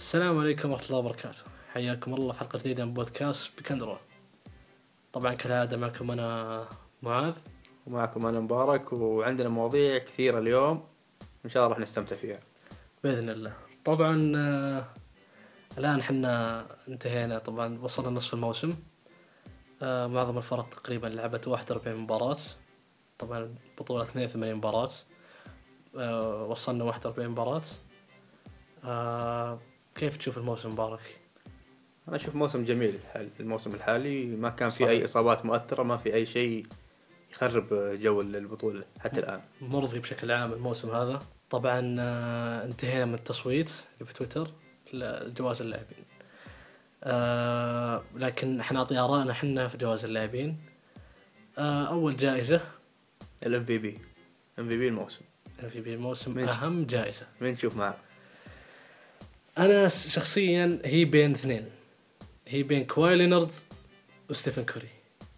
السلام عليكم ورحمة الله وبركاته. حياكم الله في حلقة جديدة من بودكاست بكندرون. طبعا كالعادة معكم أنا معاذ. ومعكم أنا مبارك، وعندنا مواضيع كثيرة اليوم إن شاء الله راح نستمتع فيها بإذن الله. طبعا الآن حنا انتهينا، طبعا وصلنا نصف الموسم. معظم الفرق تقريبا لعبت 41 مباراة، طبعا بطولة 82 مباراة. وصلنا 41 مباراة. كيف تشوف الموسم مبارك؟ أنا أشوف موسم جميل. الموسم الحالي ما كان في أي إصابات مؤثرة، ما في أي شيء يخرب جو البطولة حتى الآن. مرضي بشكل عام الموسم هذا. طبعا انتهينا من التصويت اللي في تويتر لجوائز اللاعبين. لكن حنعطي آراءنا حنا في جوائز اللاعبين. أول جائزة MVP الموسم. MVP الموسم أهم جائزة. من نشوف معه؟ أنا شخصيا هي بين اثنين، هي بين كواي لينارد وستيفن كوري.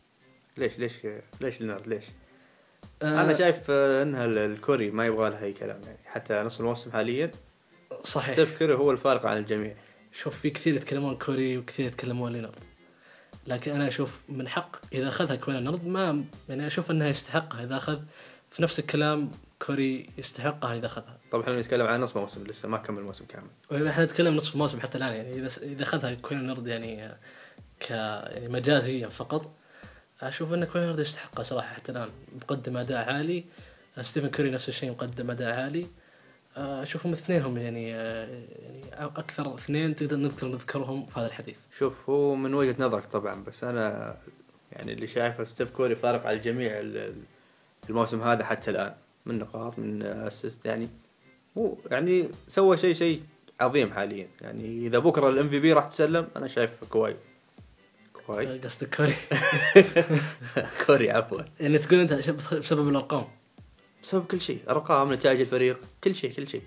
ليش لينارد؟ ليش؟ أنا شايف إنها الكوري ما يبغى لها أي كلام، يعني حتى نصف الموسم حاليا. صحيح. ستيف كوري هو الفارق عن الجميع. شوف، في كثير يتكلمون كوري وكثير يتكلمون لينارد، لكن أنا أشوف من حق إذا أخذها كواي لينارد، ما يعني أشوف أنها يستحقها. إذا أخذ في نفس الكلام كوري يستحقها إذا أخذها. طبعا احنا نتكلم عن نصف موسم، لسه ما كمل الموسم كامل. احنا نتكلم نصف الموسم حتى الآن، يعني إذا أخذها كواي لينارد يعني يعني مجازيا فقط، أشوف أن كواي لينارد يستحقها صراحة. حتى الآن مقدم أداء عالي. ستيفن كوري نفس الشيء مقدم أداء عالي. أشوفهم اثنينهم يعني أكثر اثنين تقدر نذكرهم في هذا الحديث. شوف، هو من وجهة نظرك طبعا، بس أنا يعني اللي شايفه ستيف كوري فارق على الجميع الموسم هذا حتى الآن، من نقاط، من أسيست، يعني هو يعني سوى شيء عظيم حاليا. يعني إذا بكرة الMVP راح تسلم، أنا شايف كواي. قصدك كوري؟ كوري عفوا. يعني تقول أنت بسبب الأرقام؟ بسبب كل شيء، أرقام، نتائج الفريق، كل شيء.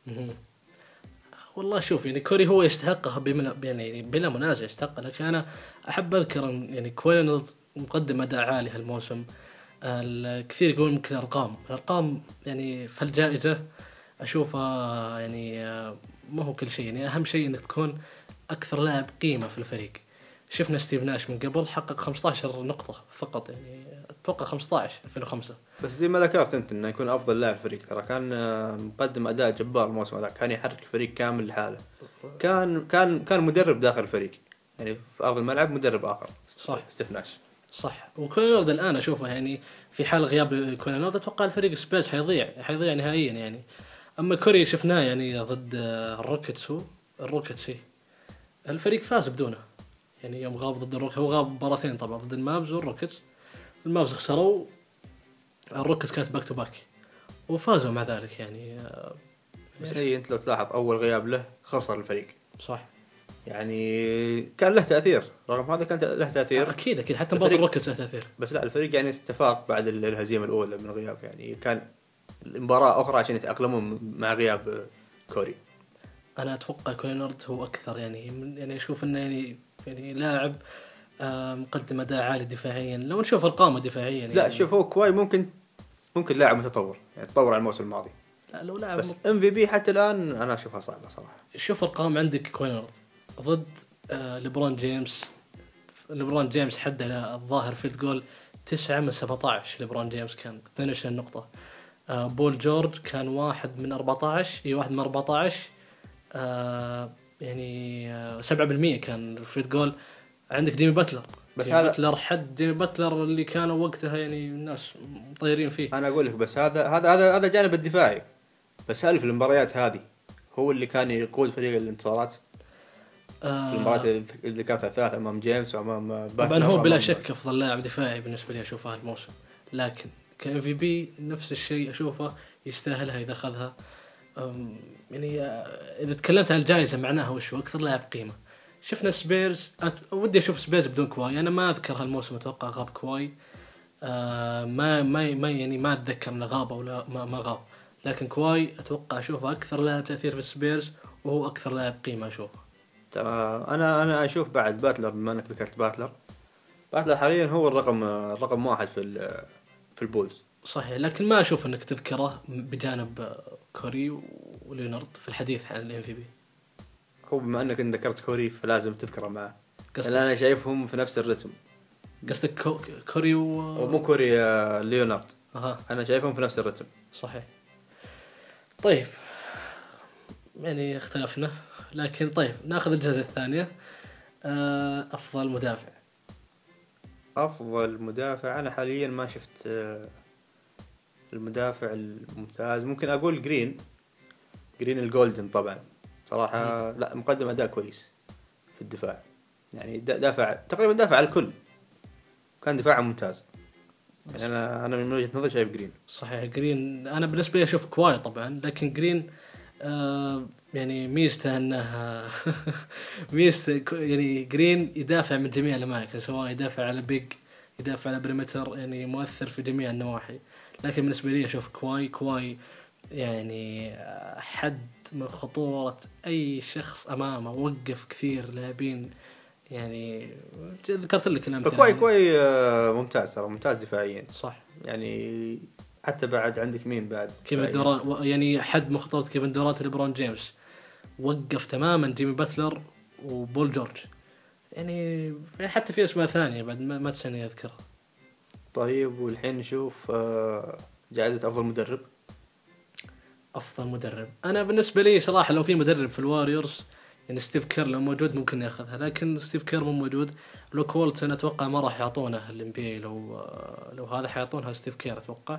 والله شوف، يعني كوري هو يستحقها يعني بلا منازع يستحقها، لكن أنا أحب أذكر يعني كواي لينارد مقدم أداء عالي هالموسم. الكثير يقول ممكن الأرقام يعني في الجائزة أشوفها يعني ما هو كل شيء. يعني أهم شيء إنك تكون أكثر لاعب قيمة في الفريق. شفنا ستيف ناش من قبل حقق 15 نقطة فقط، يعني أتوقع 15 2005. بس زي ما ذكرت أنت إنه يكون أفضل لاعب فريق، ترى كان مقدم أداء جبار الموسم هذا، كان يحرك الفريق كامل لحاله. كان مدرب داخل الفريق، يعني في أرض الملعب مدرب آخر. صح، ستيف ناش. صح. وكوينارد الآن أشوفه يعني في حال غياب كوينارد أتوقع الفريق سبيرز حيضيع نهائيا يعني. أما كوري شفناه يعني ضد الروكيتس الفريق فاز بدونه. يعني يوم غاب ضد الروكيتس، هو غاب مباراتين طبعا ضد المافز والروكيتس. المافز خسروا، الروكيتس كانت باك تو باك وفازوا مع ذلك يعني. بس هي أنت لو تلاحظ أول غياب له خسر الفريق. صح. يعني كان له تأثير، رغم هذا كان له تأثير أكيد حتى مباراة الروكيتس له تأثير. بس لا، الفريق يعني استفاق بعد الهزيمة الأولى من غياب، يعني كان المباراة أخرى عشان يتأقلموا مع غياب كوري. أنا أتوقع كوينارد هو أكثر يعني أشوف إنه يعني لاعب مقدم أداء عالي دفاعيا. لو نشوف أرقامه دفاعيا يعني لا شوف، هو كواي ممكن لاعب متطور، يعني تطور عن الموسم الماضي. لا لو لاعب بس MVP حتى الآن أنا أشوفها صعبة صراحة. شوف أرقام عندك كوينارد ضد ليبرون جيمس حد الظاهر فيلد جول 9 من 17. ليبرون جيمس كان 22 نقطة. بول جورج كان 1 من 14. 1 من 14. يعني 7% كان فيلد جول. عندك ديمي باتلر، بس ديمي باتلر حد ديمي باتلر اللي كانوا وقتها يعني الناس مطيرين فيه. أنا أقول لك، بس هذا جانب الدفاعي. بس هل في المباريات هذه هو اللي كان يقود فريق الانتصارات؟ في المباريات اللي كانت الثلاثة أمام جيمس وأمام باتلر. طبعا هو بلا شك أفضل لاعب دفاعي بالنسبة لي أشوفه هالموسم، لكن كMVP نفس الشيء أشوفه يستاهلها إذا أخذها. يعني إذا تكلمت عن الجائزة معناها وش هو أكثر لاعب قيمة. شفنا سبيرز، ودي أشوف سبيرز بدون كواي. أنا ما أذكر هالموسم أتوقع غاب كواي. ما أتذكر إنه غاب أو لا ما غاب، لكن كواي أتوقع أشوفه أكثر لاعب تأثير في السبيرز، وهو أكثر لاعب قيمة أشوفه. أنا أشوف بعد باتلر، بما أنك ذكرت باتلر حاليا هو الرقم 1 في البولز. صحيح، لكن ما أشوف أنك تذكره بجانب كوري وليونارد في الحديث عن الMVP. هو بما انك ذكرت كوري فلازم تذكره معه، قصدك لان انا شايفهم في نفس الرتم. قصدك كوري أو مو كوري، ليونارد. اها انا شايفهم في نفس الرتم. صحيح. طيب يعني اختلفنا، لكن طيب ناخذ الجائزة الثانية. افضل مدافع. افضل مدافع انا حاليا ما شفت المدافع الممتاز. ممكن اقول جرين الجولدن طبعا صراحة. لا مقدم اداء كويس في الدفاع، يعني دافع تقريبا، دافع على الكل، كان دفاعه ممتاز. يعني انا من وجهة نظري شايف جرين. صحيح جرين انا بالنسبة لي اشوف كواي طبعا، لكن جرين يعني ميزته انه ميزته يعني جرين يدافع من جميع الاماكن، سواء يدافع على بيج، يدافع على بريمتر، يعني مؤثر في جميع النواحي. لكن بالنسبه لي اشوف كواي يعني حد من خطورة اي شخص امامه، وقف كثير لاعبين، يعني ذكرت لك الامثله كوي يعني. كوي ممتاز، ترى ممتاز دفاعيا صح. يعني. حتى بعد عندك مين بعد كيفن دوران يعني حد من خطورة كيفن دورانت وليبرون جيمس، وقف تماما جيمي باتلر وبول جورج، يعني حتى في اسماء ثانيه بعد ما تسني اذكرها. طيب والحين نشوف جائزة افضل مدرب. افضل مدرب انا بالنسبه لي صراحه لو في مدرب في الواريورز يعني ستيف كير لو موجود ممكن ياخذها، لكن ستيف كير مو موجود. لو كولت انا اتوقع ما راح يعطونه الام بي، لو هذا حيعطونها ستيف كير اتوقع.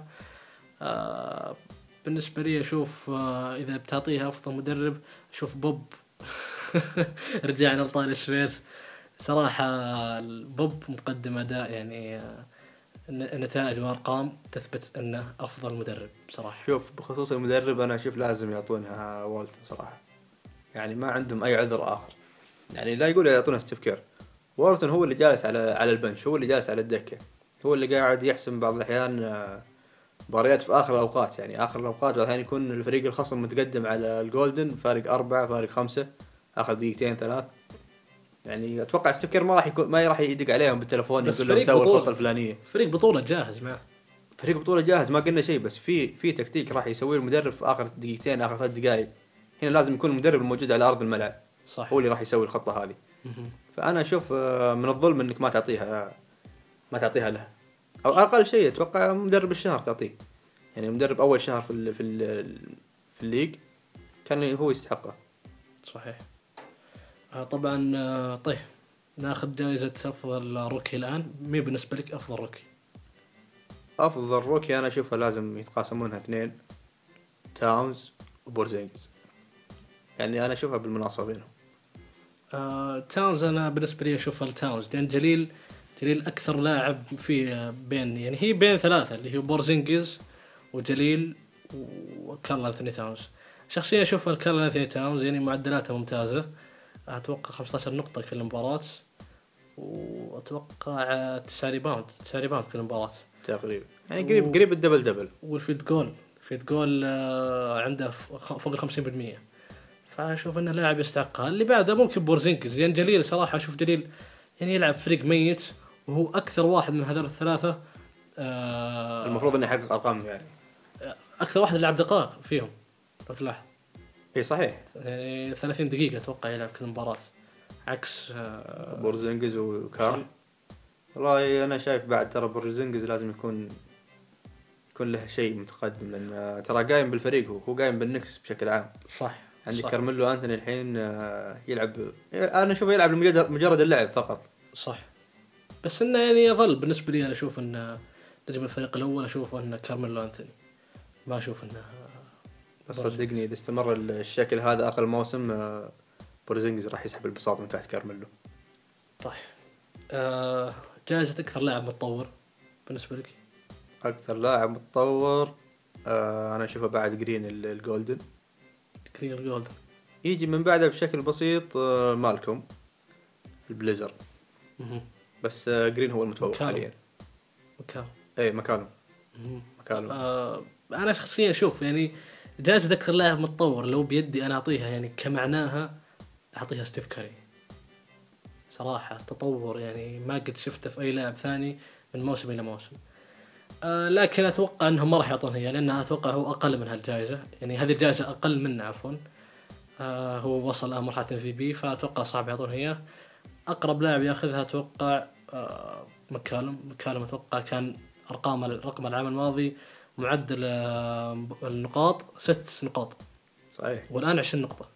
بالنسبه لي اشوف اذا بتعطيها افضل مدرب اشوف بوب. رجعنا لطال السويس صراحه. بوب مقدم اداء يعني نتائج وارقام تثبت انه افضل مدرب بصراحه. شوف بخصوص المدرب انا اشوف لازم يعطونها والتون صراحة، يعني ما عندهم اي عذر اخر. يعني لا يقول يعطونا ستيف كير، وارتون هو اللي جالس على البنش، هو اللي جالس على الدكة، هو اللي قاعد يحسم بعض الاحيان مباريات في اخر الاوقات. يعني اخر الاوقات بعض الاحيان يكون الفريق الخصم متقدم على الجولدن فارق 4 فارق 5 اخر دقيقتين 3. يعني اتوقع ستيف كير ما راح يدق عليهم بالتلفون يقول لهم سووا الخطة الفلانية. فريق بطولة جاهز معه، فريق بطولة جاهز ما قلنا شيء، بس في تكتيك راح يسويه المدرب في اخر دقيقتين اخر 3 دقائق. هنا لازم يكون المدرب الموجود على ارض الملعب صح. هو اللي راح يسوي الخطة هذه. فانا اشوف من الظلم انك ما تعطيها له، او اقل شيء اتوقع مدرب الشهر تعطيه. يعني مدرب اول شهر في الليج كان هو يستحقه. صحيح. طبعا طيب ناخذ جائزة افضل روكي الان. مين بالنسبة لك افضل روكي؟ افضل روكي انا اشوفها لازم يتقاسمونها اثنين، تاونز وبورزينجز. يعني انا اشوفها بالمناصفة بينهم. تاونز انا بالنسبة لي اشوفها التاونز، لان جليل اكثر لاعب في بين يعني هي بين ثلاثة اللي هو بورزينجز وجليل وكارل أنثوني تاونز. شخصيا اشوف كارل أنثوني تاونز يعني معدلاته ممتازة، اتوقع 15 نقطة كل مباراة، واتوقع 9 ريباوند كل مباراة تقريبا، يعني قريب الدبل دبل. والفيد جول عنده فوق 50%. فاشوف انه لاعب يستحقها. اللي بعده ممكن بورزينجز، لان جليل صراحة اشوف جليل يعني يلعب فريق ميت، وهو اكثر واحد من هذول الثلاثة المفروض انه يحقق ارقام، يعني اكثر واحد يلعب دقائق فيهم لو تلاحظ. اي صحيح، يعني 30 دقيقة اتوقع يلعب كل مباراة، عكس بورزينجز وكارل. والله انا شايف بعد ترى بورزينجز لازم يكون له شيء متقدم، لان ترى قايم بالفريق، هو قايم بالنكس بشكل عام. صح. عندك كارميلو أنتوني الحين يلعب، انا اشوفه يلعب مجرد اللعب فقط. صح. بس انه يعني يظل بالنسبة لي، انا اشوف ان نجم الفريق الاول اشوف انه كارميلو أنتوني، ما اشوف انه بس صدقني اذا استمر الشكل هذا اخر الموسم بورزينجز راح يسحب البساط من تحت كارميلو. طيب جائزة اكثر لاعب متطور بالنسبة لك؟ اكثر لاعب متطور انا اشوفه بعد جرين الجولدن. يجي من بعده بشكل بسيط مالكوم البليزر. بس جرين هو المتفوق حاليا. مكانه. انا شخصيا اشوف يعني جائزة اكثر لاعب متطور لو بيدي انا اعطيها يعني كمعناها اعطيها ستيف كاري. صراحة تطور يعني ما قد شفته في اي لاعب ثاني من موسم الى موسم. لكن اتوقع انهم ما راح يعطونها اياه، لانها اتوقع هو اقل من هالجائزة، يعني هذه الجائزة اقل منه عفوا. هو وصل الآن مرحلة MVP، فأتوقع صعب يعطونه إياه. أقرب لاعب يأخذها أتوقع مكالم أتوقع كان رقم العام الماضي معدل النقاط 6 نقاط، صحيح. والآن 20 نقطة.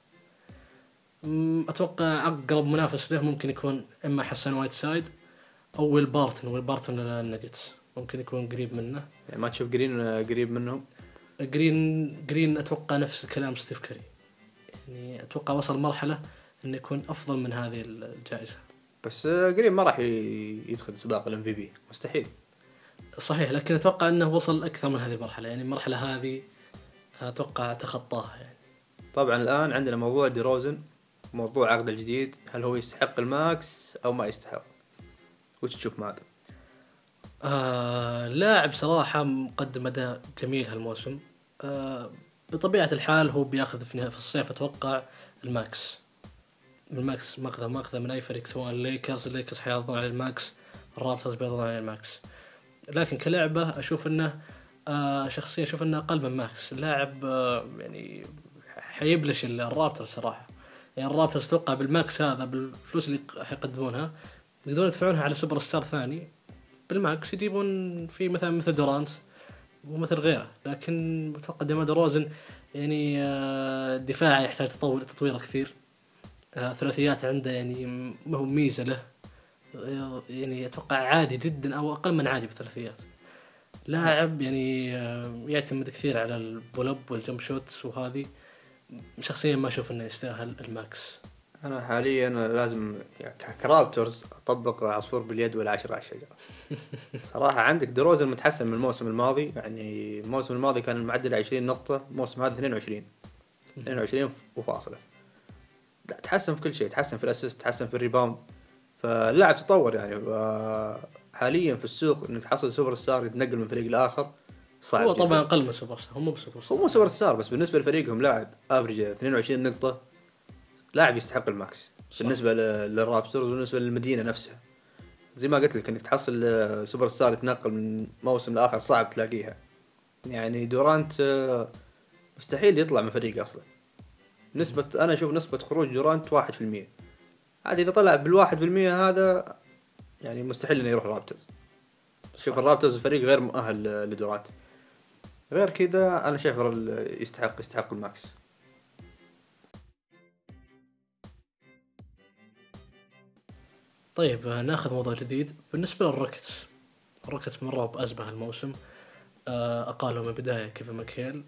أتوقع أقرب منافس له ممكن يكون إما حسن وايت سايد أو ويل بارتن النجتس، ممكن يكون قريب منه. يعني ما تشوف جرين قريب منهم؟ جرين أتوقع نفس الكلام ستيف كاري، يعني أتوقع وصل مرحلة إنه يكون أفضل من هذه الجائزة. بس جرين ما راح يدخل سباق الام في بي، مستحيل. صحيح، لكن أتوقع أنه وصل أكثر من هذه المرحلة، يعني المرحلة هذه أتوقع تخطاها يعني. طبعا الآن عندنا موضوع دي روزن، موضوع عقد الجديد، هل هو يستحق الماكس أو ما يستحق؟ وش تشوف ماذا؟ لاعب صراحة مقدم أداء جميل هالموسم. بطبيعة الحال هو بياخذ في الصيف أتوقع الماكس ماخذه من أي فريق، سواء الليكرز حياخذون على الماكس، الرابترز بياخذون على الماكس. لكن كلعبة أشوف إنه شخصيا أشوف إنه أقل من ماكس. اللاعب يعني حيبلش الرابترز صراحة. يعني الرابترز أتوقع بالماكس هذا بالفلوس اللي حيقدمونها يقدرون يدفعونها على سوبر ستار ثاني بالماكس، يجيبون في مثل دورانت ومثل غيره. لكن أتوقع ديمار روزن يعني دفاعي يحتاج تطوير كثير. ثلاثيات عنده يعني ما هو ميزة له، يعني أتوقع عادي جدا أو أقل من عادي بالثلاثيات. لاعب يعني يعتمد كثير على البولب والجمب شوتس، وهذه شخصيا ما أشوف إنه يستاهل الماكس. أنا حاليا لازم يعني كرابترز أطبق عصفور باليد ولا 10 على الشجرة. صراحة عندك دروزن متحسن من الموسم الماضي، يعني الموسم الماضي كان المعدل 20 نقطة، الموسم هذا 22 وفاصلة. لا، تحسن في كل شيء، تحسن في الأسيست، تحسن في الريباوند، فاللاعب تطور يعني. حاليا في السوق انك تحصل سوبر ستار يتنقل من فريق لاخر صعب. هو طبعا اقل من سوبر ستار، هو مو سوبر ستار، بس بالنسبه لفريقهم لاعب افريج 22 نقطه، لاعب يستحق الماكس. صح. بالنسبه للرابترز وبالنسبه للمدينه نفسها، زي ما قلت لك انك تحصل سوبر ستار يتنقل من موسم لاخر صعب تلاقيها. يعني دورانت مستحيل يطلع من فريق اصلا. انا اشوف نسبه خروج دورانت 1%. عاد اذا طلع بال1% هذا يعني مستحيل انه يروح الرابترز. شوف الرابترز فريق غير مؤهل لدورانت. غير كذا انا شايف يستحق الماكس. طيب ناخذ موضوع جديد بالنسبه للروكيتس مروا بازمه هالموسم. اقالوا من البدايه كيفن ماكهيل.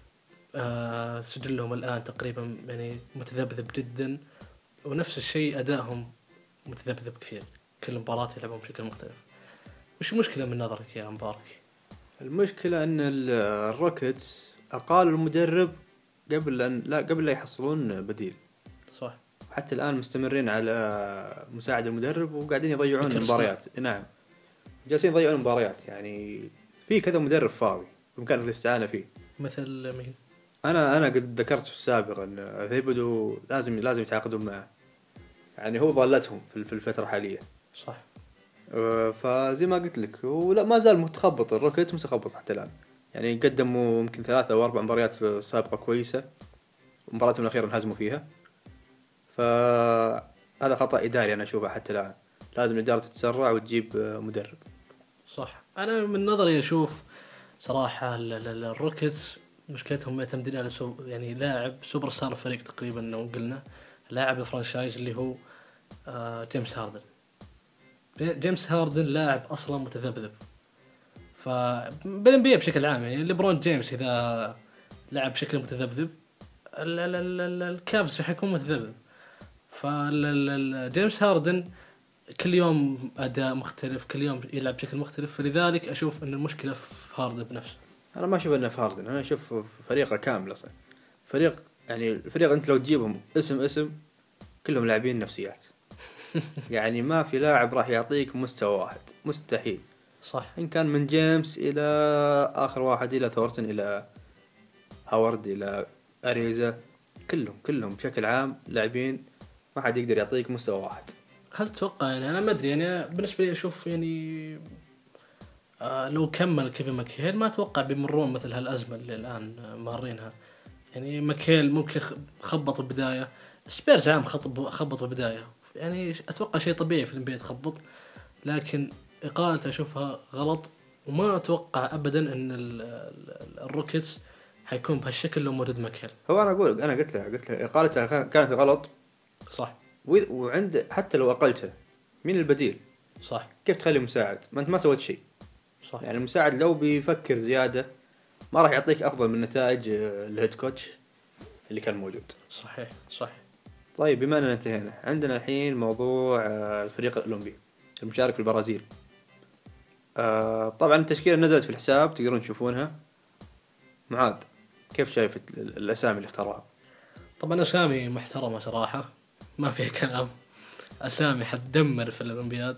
سجلهم الان تقريبا يعني متذبذب جدا، ونفس الشيء ادائهم متذبذب كثير، كل مباراة يلعبون بشكل مختلف. وش المشكلة من نظرك يا مبارك؟ المشكلة ان الروكيتس اقالوا المدرب قبل لا يحصلون بديل. صح. حتى الان مستمرين على مساعد المدرب وقاعدين يضيعون المباريات. نعم، جالسين يضيعون المباريات. يعني في كذا مدرب فاضي بإمكانك الاستعانة فيه. مثل مين؟ انا قد ذكرت سابقا ان ثيبدو لازم يتعاقدون معه. يعني هو ضالتهم في الفترة الحالية. صح. فزي ما قلت لك ولا ما زال متخبط، الروكيت متخبط حتى الآن. يعني قدموا يمكن 3 أو 4 مباريات سابقة كويسة، مباراتهم الأخيرة انهزموا فيها. فهذا خطأ إداري أنا أشوفه حتى الآن. لازم الإدارة تتسرع وتجيب مدرب. صح. أنا من نظري أشوف صراحة الروكيتس مشكلتهم معتمدين على يعني لاعب سوبر ستار الفريق تقريبا، لو قلنا لاعب الفرانشايز اللي هو جيمس هاردن لاعب أصلا متذبذب. فبالنبي بشكل عام يعني ليبرون جيمس إذا لعب بشكل متذبذب الكافز حيكون متذبذب. فجيمس هاردن كل يوم أداء مختلف، كل يوم يلعب بشكل مختلف، فلذلك أشوف أن المشكلة في هاردن بنفسه. أنا ما أشوف أنه في هاردن، أنا أشوف فريقه كامل أصلا. الفريق أنت لو تجيبهم اسم كلهم لاعبين نفسيات. يعني ما في لاعب راح يعطيك مستوى واحد، مستحيل. صح. إن كان من جيمس إلى آخر واحد، إلى ثورتن، إلى هاورد، إلى أريزا، كلهم بشكل عام لاعبين ما حد يقدر يعطيك مستوى واحد. هل تتوقع يعني أنا ما أدري يعني بالنسبة لي أشوف يعني لو كمل كيفن ماكهيل ما أتوقع بيمرون مثل هالأزمة اللي الآن مارينها. يعني ماكيل ممكن خبط البدايه، سبيرز عام خبط البدايه، يعني اتوقع شيء طبيعي في الانبياء تخبط، لكن اقالته اشوفها غلط. وما اتوقع ابدا ان الروكيتس حيكون بهالشكل لو موجود ماكيل. هو انا قلت له اقالته كانت غلط، صح وعند حتى لو اقلته مين البديل؟ صح كيف تخلي مساعد؟ ما انت ما سويت شيء. صح. يعني المساعد لو بيفكر زياده ما راح يعطيك افضل من نتائج الهيد كوتش اللي كان موجود. صحيح صح. طيب بما اننا انتهينا، عندنا الحين موضوع الفريق الاولمبي المشارك في البرازيل. طبعا التشكيله نزلت في الحساب، تقدرون تشوفونها. معاذ، كيف شايف الاسامي اللي اختارها؟ طبعا اسامي محترمه صراحه، ما فيها كلام، اسامي حتدمر في الاولمبياد.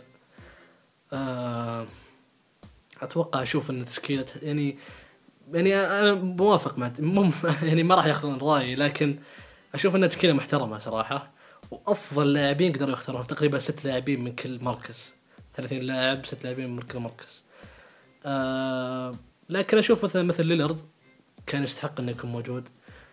اتوقع اشوف ان تشكيله يعني انا موافق مع يعني ما راح ياخذون رايي، لكن اشوف ان تشكيله محترمه صراحه، وافضل لاعبين قدروا يختارون تقريبا 6 لاعبين من كل مركز، 30 لاعب 6 لاعبين من كل مركز. لكن اشوف مثل ليلارد كان يستحق انه يكون موجود.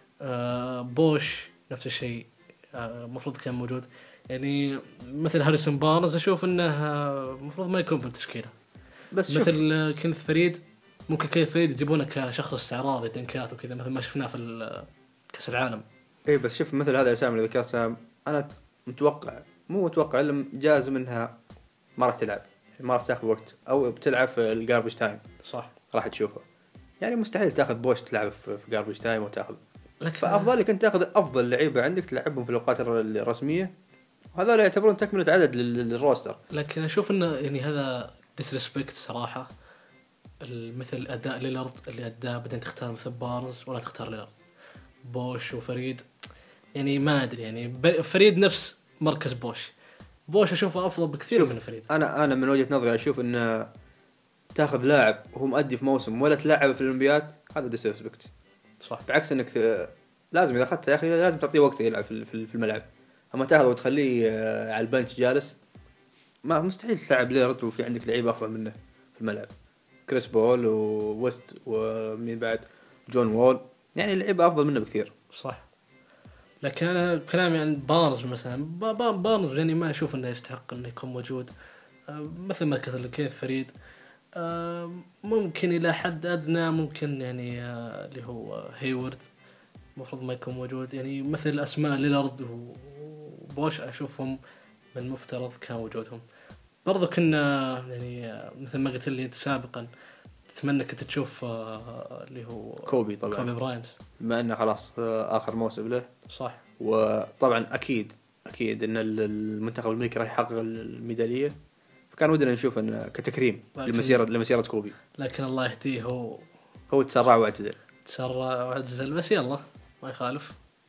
بوش نفس الشيء، مفروض كان موجود. يعني مثل هاريسون بارنز اشوف انه مفروض ما يكون بالتشكيله. بس مثل كنث فريد، ممكن كنث فريد يجيبونه كشخص استعراضي دنكات وكذا مثل ما شفناه في كأس العالم. ايه بس شوف مثل هذا الاسامي اللي ذكرتها، انا مو متوقع الا جازم انها ما راح تلعب، ما راح تاخذ وقت، او بتلعب في الجاربج تايم. صح. راح تشوفها. يعني مستحيل تاخذ بوش تلعب في جاربج تايم وتاخذ. لكن فافضل لك انت تاخذ افضل لعيبه عندك تلعبهم في الاوقات الرسميه، وهذول يعتبرون تكمله عدد للروستر. لكن اشوف انه يعني هذا ديسريسبكت صراحه، مثل اداء ليلارد اللي اداه، بعدين تختار مثل بارنز ولا تختار ليلارد. بوش وفريد يعني ما ادري، يعني فريد نفس مركز بوش اشوفه افضل بكثير من فريد. انا من وجهه نظري اشوف ان تاخذ لاعب وهو مؤدي في موسم ولا تلعبه في الاولمبياد، هذا ديسريسبكت. صح. بعكس انك لازم اذا اخذته يا اخي لازم تعطيه وقت يلعب في الملعب. اما تاخذه وتخليه على البنش جالس، ما مستحيل تلعب ليرد وفي عندك لعيبه افضل منه في الملعب. كريس بول وويست ومين بعد، جون وول، يعني لعيبه افضل منه بكثير. صح. لكن انا كلامي عن بارنز مثلا، بارنز يعني ما اشوف انه يستحق انه يكون موجود. مثل ما قلت لك فريد، ممكن الى حد ادنى ممكن يعني اللي هو هيورد المفروض ما يكون موجود. يعني مثل اسماء ليلارد وبوش اشوفهم من المفترض كان وجودهم. برضو كنا يعني مثل ما قلت لي انت سابقا تتمنى كنت تشوف اللي هو كوبي طبعا، كوبي براينت، بما انه خلاص اخر موسم له. صح. وطبعا اكيد ان المنتخب الامريكي راح يحقق الميداليه، فكان ودنا نشوف انه كتكريم لمسيره كوبي. لكن الله يهديه، هو تسرع واعتزل. بس يلا ما يخالف.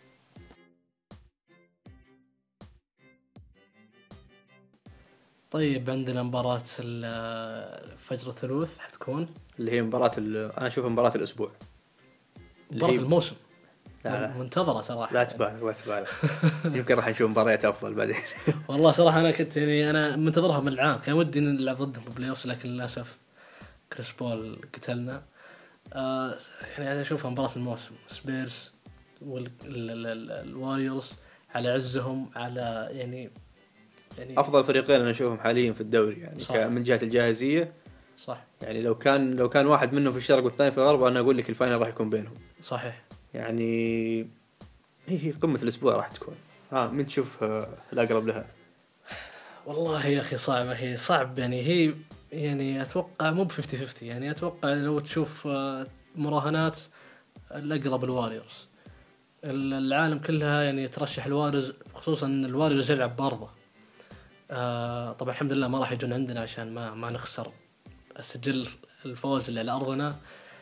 طيب عندنا مباراة فجر الثلوث حتكون اللي هي انا اشوفها مباراة الاسبوع، مباراة الموسم. لا منتظرة صراحة. لا تبالغ يمكن راح نشوف مباريات افضل بعدين. والله صراحة انا كنت يعني انا منتظرها من العام، كان ودي نلعب ضدهم في البلاي اوف، لكن للاسف كريس بول قتلنا. يعني اشوفها مباراة الموسم، سبيرز والواريورز على عزهم، على يعني افضل فريقين انا اشوفهم حاليا في الدوري، يعني من جهة الجاهزية. صح. يعني لو كان واحد منهم في الشرق والثاني في الغرب، انا اقول لك الفاينل راح يكون بينهم. صحيح. يعني هي قمة الاسبوع راح تكون. من تشوف الاقرب لها؟ والله يا اخي صعبة، هي صعب يعني، هي يعني اتوقع مو ب50-50، يعني اتوقع لو تشوف مراهنات الاقرب الواريورز. العالم كلها يعني ترشح الواريورز، خصوصا ان الواريورز يلعب بارضة. طبعا الحمد لله ما راح يجون عندنا عشان ما نخسر سجل الفوز اللي على ارضنا.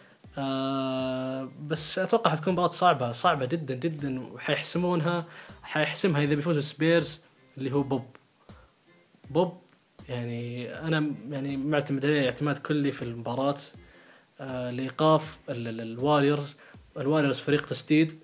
بس اتوقع حتكون مباراة صعبة جدا جدا، حيحسمها اذا بيفوز السبيرز اللي هو بوب. يعني انا يعني معتمد عليه اعتماد كلي في المباراة لايقاف الواريورز فريق تسديد.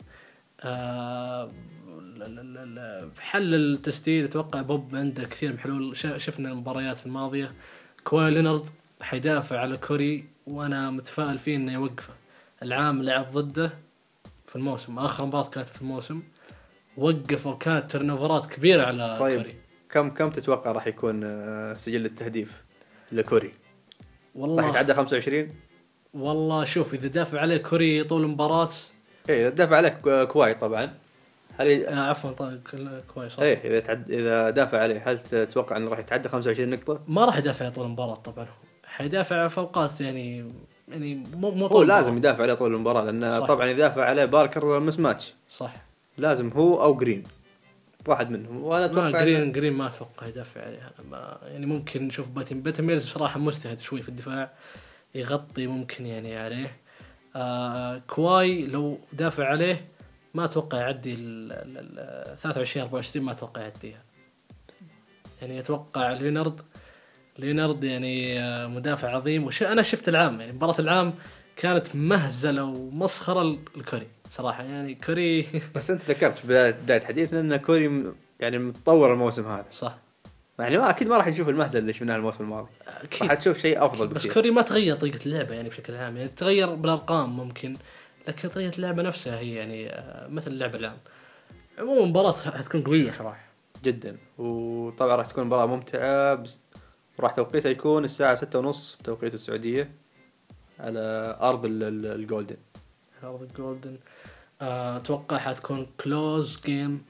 حل التسديد اتوقع بوب عنده كثير من حلول. شفنا المباريات الماضية كواي لينارد حيدافع على كوري، وانا متفائل فيه انه يوقفه. العام لعب ضده في الموسم. اخر مباراة كانت في الموسم وقفوا، كانت ترنوفرات كبيرة على طيب كوري. كم تتوقع راح يكون سجل التهديف لكوري؟ راح والله يتعدى 25؟ والله شوف، اذا دافع عليه كوري طول المباراة. ايه اذا دافع عليك كواي طبعا. هل عفوا طيب كويس صح. ايه اذا دافع عليه هل تتوقع انه راح يتعدى 25 نقطة؟ ما راح يدافع طول المباراة طبعا، حيدافع في اوقات يعني مو هو طول لازم المباراة. يدافع عليه طول المباراة، لأن صح. طبعا يدافع عليه باركر مس ماتش. صح. لازم هو او جرين، واحد منهم. وانا ما اتوقع جرين ما اتوقع يدافع عليها. ما يعني ممكن نشوف باتن ميرز صراحة مجتهد شوي في الدفاع، يغطي ممكن يعني عليه. كواي لو دافع عليه ما اتوقع يعدي ال 23 24، ما اتوقع يعديها. يعني اتوقع لينارد يعني مدافع عظيم. انا شفت العام، يعني مباراة العام كانت مهزلة ومسخرة الكوري صراحة، يعني كوري. بس انت ذكرت في بداية حديثنا ان كوري يعني متطور الموسم هذا. صح. يعني ما اكيد ما راح نشوف المهزله اللي شفناها الموسم الماضي، اكيد. راح تشوف شيء افضل بس بكثير. كوري ما تغير طريقة اللعبة يعني بشكل عام، يعني تغير بالارقام ممكن، لكن طريقة اللعبة نفسها هي يعني مثل اللعبة العام. عموما مباراة حتكون قوية صراحة جدا، وطبعا راح تكون مباراة ممتعة. وراح توقيتها يكون الساعة 6:30 بتوقيت السعودية على أرض الجولدن. هذا الجولدن. اتوقع حتكون كلوز جيم.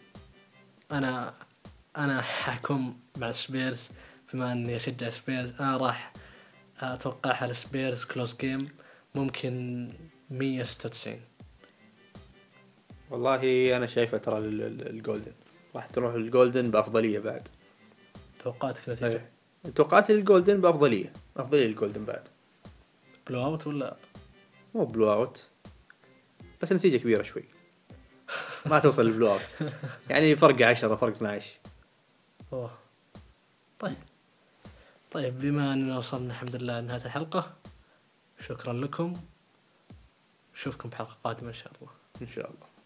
انا حكم مع سبيرز، بما اني اشجع سبيرز انا راح اتوقعها السبيرز كلوز جيم، ممكن 196. والله أنا شايفة ترى الجولدن راح تروح الجولدن بأفضلية بعد. توقعاتك نتيجة؟ توقعت الجولدن بأفضلية الجولدن بعد. بلو اوت ولا مو بلو اوت، بس نتيجة كبيرة شوي. ما توصل البلو اوت، يعني فرق 10 فرق 12. أوه. طيب بما أننا وصلنا الحمد لله لنهاية الحلقة، شكرا لكم، نشوفكم بحلقة قادمة إن شاء الله. إن شاء الله.